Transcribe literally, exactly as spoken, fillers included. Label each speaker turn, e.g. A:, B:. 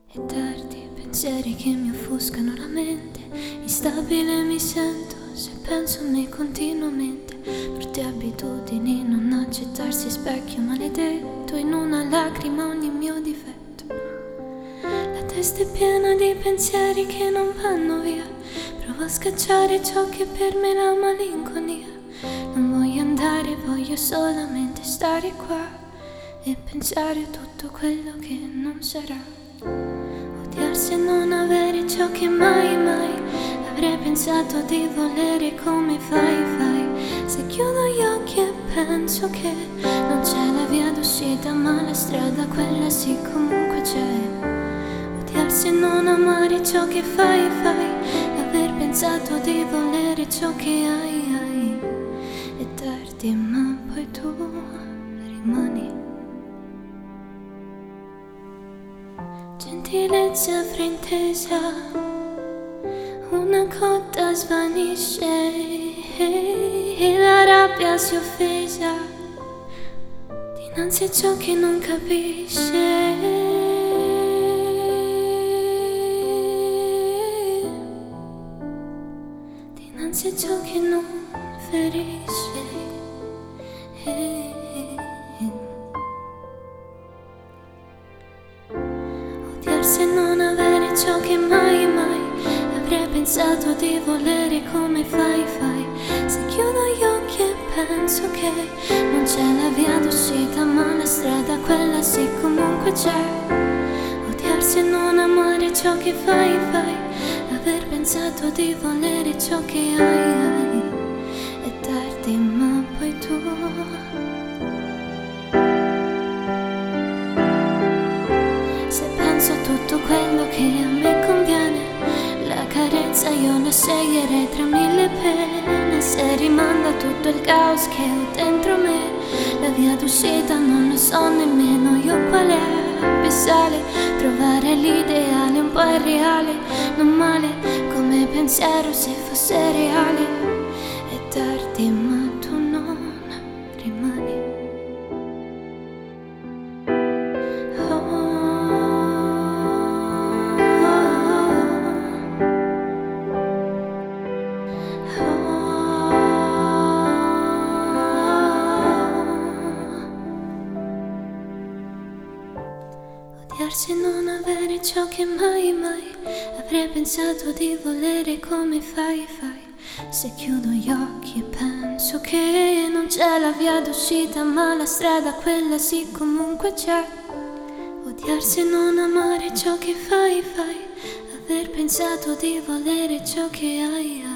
A: E tardi, pensieri che mi offuscano la mente. Instabile mi sento se penso a me continuamente. Brutte abitudini, non accettarsi, specchio maledetto. In una lacrima ogni mio difetto. La testa è piena di pensieri che non vanno via. Provo a scacciare ciò che per me è la malinconia. Non voglio andare, voglio solamente stare qua e pensare a tutto quello che non sarà. Odiarsi e non avere ciò che mai, mai avrei pensato di volere. Come fai, fai? Se chiudo gli occhi e penso che non c'è la via d'uscita, ma la strada quella sì comunque c'è. Odiarsi e non amare ciò che fai, fai, aver pensato di volere ciò che hai, hai. È tardi ma poi tu rimani. Gentilezza fraintesa, una cotta svanisce e la rabbia si offesa dinanzi a ciò che non capisce. Dinanzi a ciò che non ferisce. Odiarsi e non avere ciò che mai, mai avrei pensato di volere. Come fai, fai? Se chiudo gli occhi e penso che non c'è la via d'uscita, ma la strada quella sì comunque c'è. Odiarsi e non amare ciò che fai, fai, aver pensato di volere ciò che hai, hai. È tardi ma poi tu. Tutto quello che a me conviene, la carezza io la sceglierei tra mille pene. Se rimanda tutto il caos che ho dentro me, la via d'uscita non lo so nemmeno io qual è. Abissale, trovare l'ideale un po' irreale, non male come pensiero se fosse reale. È tardi ma tu non rimani. Odiarsi e non avere ciò che mai, mai avrei pensato di volere. Come fai, fai? Se chiudo gli occhi e penso che non c'è la via d'uscita, ma la strada quella sì comunque c'è. Odiarsi e non amare ciò che fai, fai, aver pensato di volere ciò che hai.